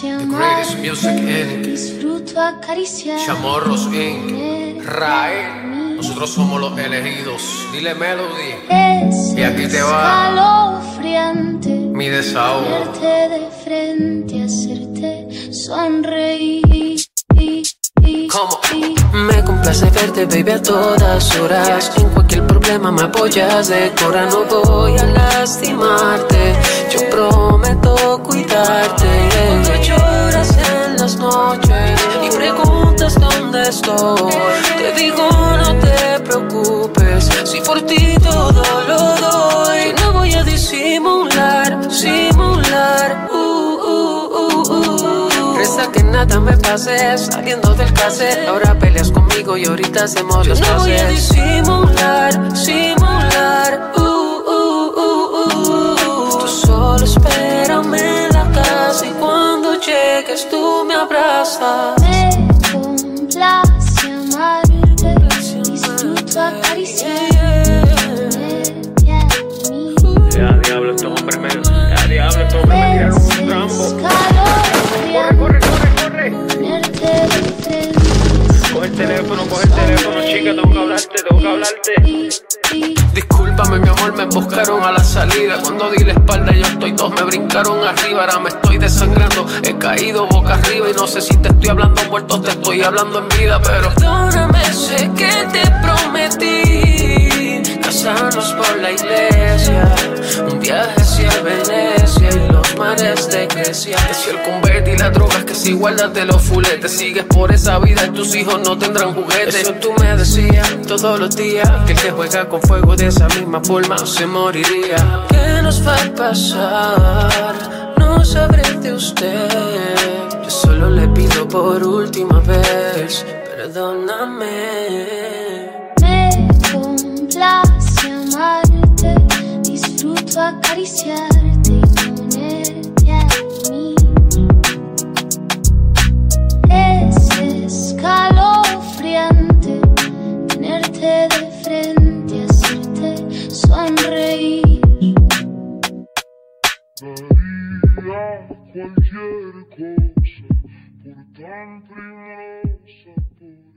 greatest music in Disfruto acariciar. Chamorros Inc. Rae. Nosotros somos los elegidos. Dile Melody. Y aquí te va Escalofriante mi desahogo. verte de frente, hacerte sonreír. ¿Cómo? Me complace verte, baby, a todas horas. En cualquier problema me apoyas de cora. No voy a lastimarte, yo prometo cuidarte. Cuando lloras en las noches y preguntas dónde estoy, te digo no te preocupes, si por ti todo lo doy. No voy a disimular. Resta que nada me pase, saliendo del cassette. Ahora peleas conmigo y ahorita hacemos los pases. No voy a disimular. Tú solo espérame en la casa y cuando llegues tú me abrazas. Me complace amarte, disfruto acariciarte. Ya diablo, estos hombres me tiraron un trambo. Corre. Coge el teléfono, chica, tengo que hablarte. Discúlpame, mi amor, me buscaron a la salida. Cuando di la espalda yo estoy, dos me brincaron arriba. Ahora me estoy desangrando, he caído boca arriba. Y no sé si te estoy hablando muerto, te estoy hablando en vida. Pero perdóname, sé que te prometí casarnos por la iglesia, un viaje hacia Venecia y los mares de Grecia. que si el convete y las drogas, que si guardas de los fuletes, sigues por esa vida y tus hijos no tendrán juguetes. Eso tú me decías todos los días, que el que juega con fuego de esa misma forma se moriría. ¿Qué nos va a pasar? No sabré de usted. Yo solo le pido por última vez, perdóname. Me complace amarte, disfruto acariciarte y ponerte a mí. Es escalofriante tenerte de frente, hacerte sonreír. Daría cualquier cosa por tan primorosa.